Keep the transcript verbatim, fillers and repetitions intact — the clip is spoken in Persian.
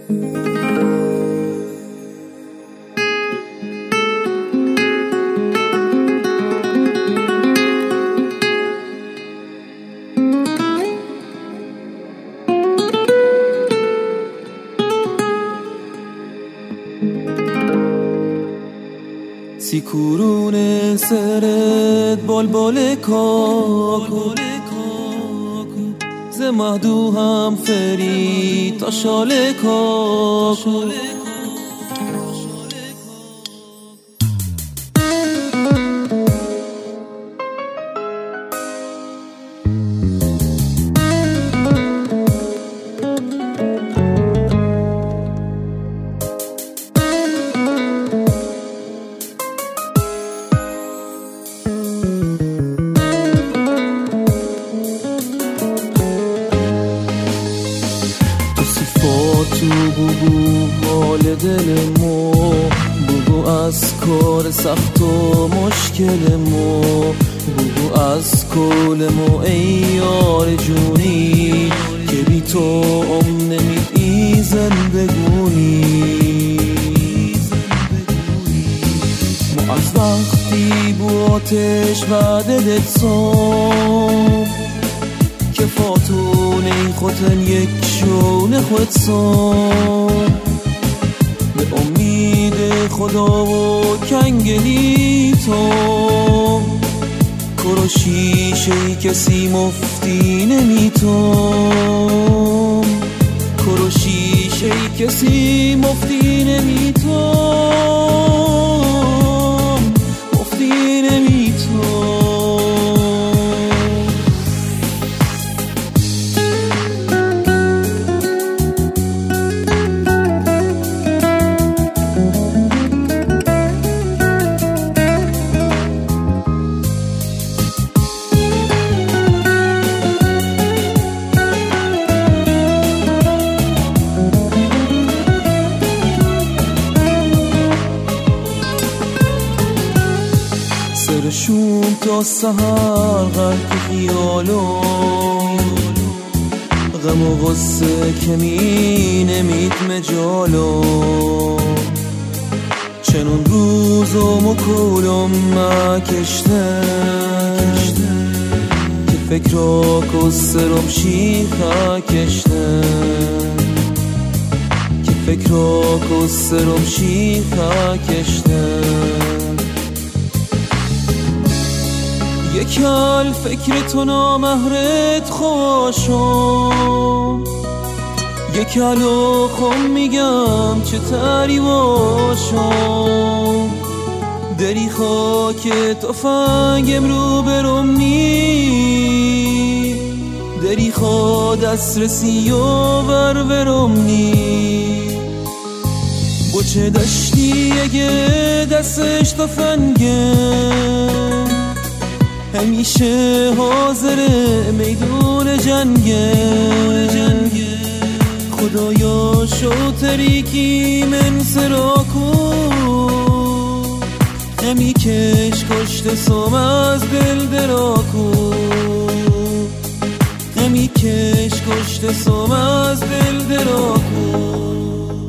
سیکورون سرت بلبل کاکو ز مهدو هم فری تا شال کاکو تو بگو حال دل مو، بگو از کار سخت و مشکل مو، بگو از کل مو ای یار جونی که بی تو ام نمیدی زندگونی. مو از وقتی بو آتش و دلت سام که فاتونه خودن یک شون خود سام به امید خدا و کنگلی تو کرو شیشه کسی مفتی نمیتون، کرو شیشه کسی مفتی نمیتون، مفتی نمیتون. سرشون تا سهر غرق خیالو، غم و غصه که می نمید مجالو، چنون روز و مکولم مکشته که فکر را کسرم شیخه کشته، که فکر را کسرم شیخه کشته. یکل فکر تو نامهرت خوشم، یکل و خم میگم چه تری باشم، دری خاک تفنگم رو برم نی، دری خوا دست رسی و بر برم نی. بچه دشتی اگه دستش تفنگه همیشه حاضر میدون جنگه، خدایا شوتری کی من سراکو همی کش کشت سوم از دل دراکو، همی کش کشت سوم از دل دراکو.